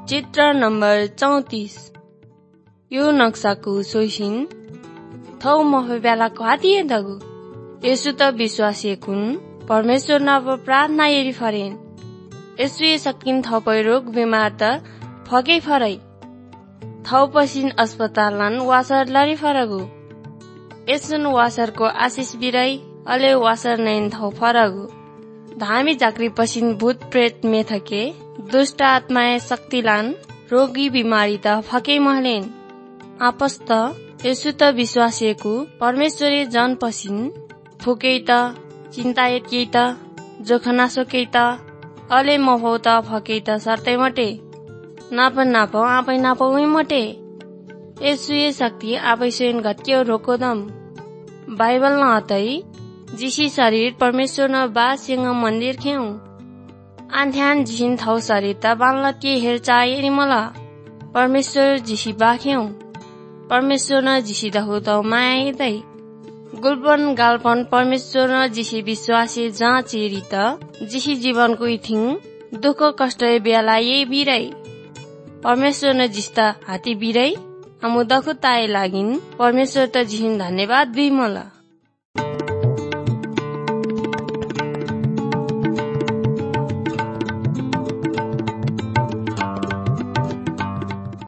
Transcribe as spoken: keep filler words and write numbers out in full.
चित्र नम्बर चौतिस। यो नक्साको सोइसिन थौ मफे बेलाको हातिए दगु यसु त विश्वासी कुन परमेश्वर नव प्रार्थना यरी फरेन यसु ये सकिन थौ पै रोग बिमार त फकै फरै थौ पसिन अस्पतालन वासर लरी फरगु यसुन वासरको आशिष बिराई अले वासर नैन थौ फरगु धामी जाकरी पसिन भूत प्रेत मेथके दुष्ट आत्माए शक्तिलान रोगी बिमारी त फकै महलेन आपस त यसु त विश्वासीको परमेश्वरी जन पसिन फुकै त चिन्ता एकै त जोखना सोकै त अले मफौ त फकै त सर्तै मटे नाप नाप आपै नापै मटे यसु ये शक्ति आपै स्वयं घट्क्यो रोकोदम बाइबल न अतै जिसी शरीर परमेश्वर न बासिंग मन्दिर खेउ आन्ध्यान जिसिन थौ शरीर त बान्ला के हेरचाह एरिमला परमेश्वर जिसी बाख्यौ परमेश्वर न जिसी दहु त माया दै गुलपन गालपन परमेश्वर न जिसी विश्वासी जाँच एरी त जिसी जीवनको इथिङ दुःख कष्ट बेला ये बिरै परमेश्वर न जिस्ता हाती बिरै हमु दखु ताए लागिन परमेश्वर त जिसिन धन्यवाद बिमला।